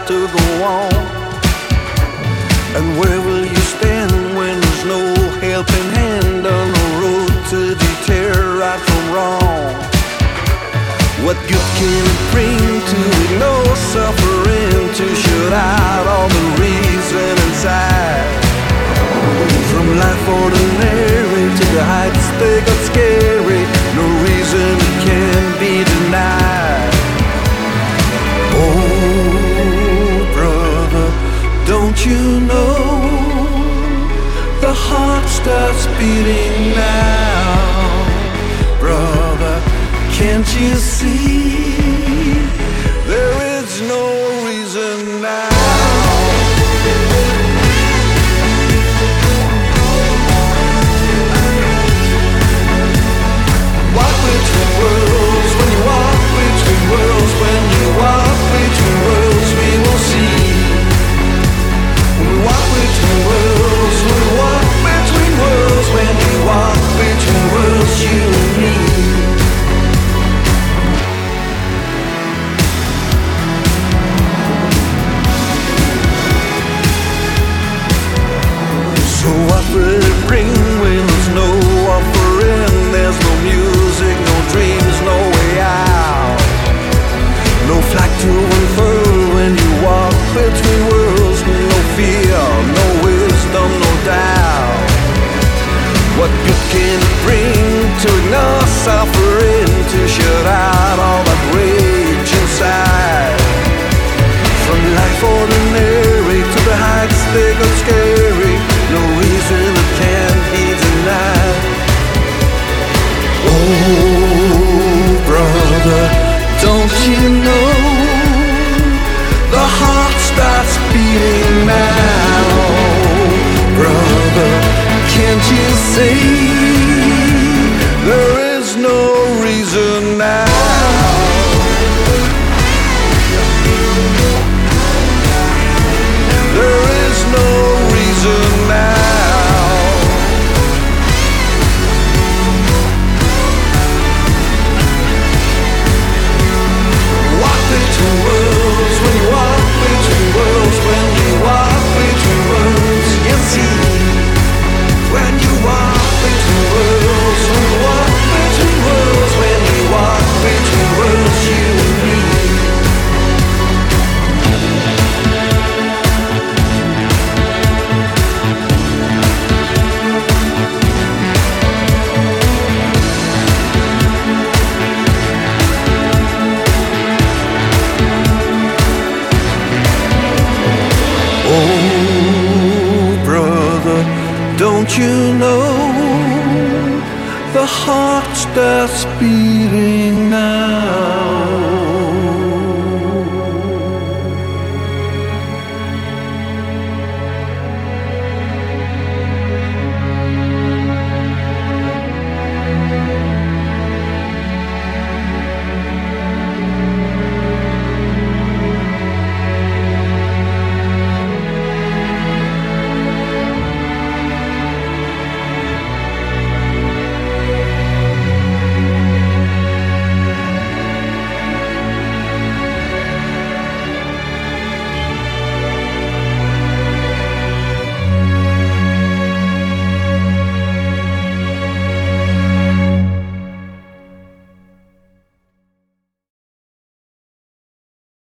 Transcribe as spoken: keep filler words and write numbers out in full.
to go on? And where will you stand when there's no helping hand on the road to deter right from wrong? What good can it bring to ignore suffering, to shut out all the reason inside? From life ordinary to the heights they got scary, no reason it can be denied. Oh, brother, don't you know the heart starts beating now? Brother, can't you see there is no reason now? Walk between worlds, when you walk between worlds, when you walk between worlds, we will see. When we walk between worlds, when we walk between worlds, when you walk between worlds, you and me. So what will it bring when there's no offering? There's no music, no dreams, no way out. No flag to unfurl when you walk between worlds. No fear, no wisdom, no doubt. What good can it bring to ignore suffering, to shut out all that rage inside? From life ordinary to the heights they got scary, no reason it can't be denied. Oh, brother, don't you know the heart starts beating now? Brother, can't you see there is no reason now? There is no reason now. Walk between worlds, when you walk between worlds, when you walk between worlds, you see. When you walk between worlds, when you walk between worlds, when you walk between worlds, you and me. Oh, brother, don't you know the heart starts beating